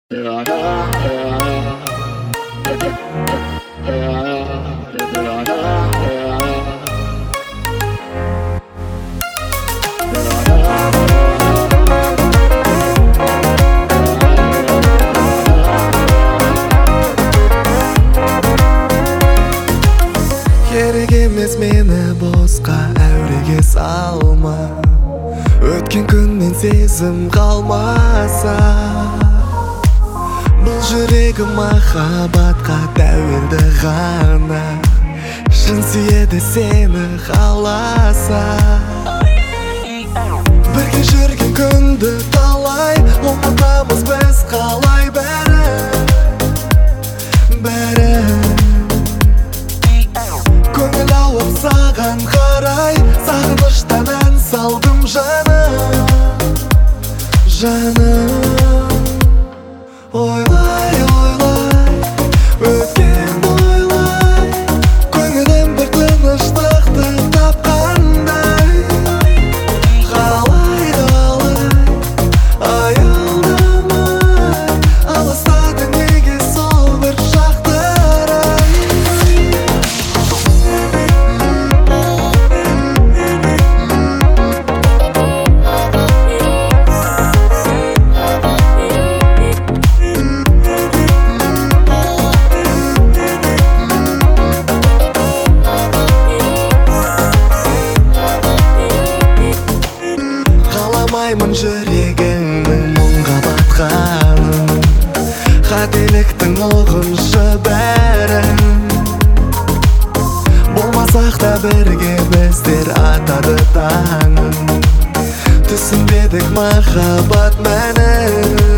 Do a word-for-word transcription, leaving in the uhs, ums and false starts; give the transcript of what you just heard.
Керек емес мені босқа әуреге салма. Өткен күннен сезім қалмаса, бұл жүрегім махаббатқа тәуелді ғана. Шын сүйеді сені қаласа. Бірге жүрген күнді талай ұмытамыз біз қалай бәрі бәрі. Көңіл ауып саған қарай, сағыныштан ән салдым жаным, жаным. Ойлай, ойлай, өткен ойлай, көңілім бір тыныштықты тапқандай. Қалай, қалай, аялдамай, алыстады неге сол бір шақтырай. Қаламаймын жүрегіңнің мұңға батқанын, қателіктің ұғыншы бәрін. Болмасақ та бірге біздер атады таңын, түсінбедік махаббат мәнін.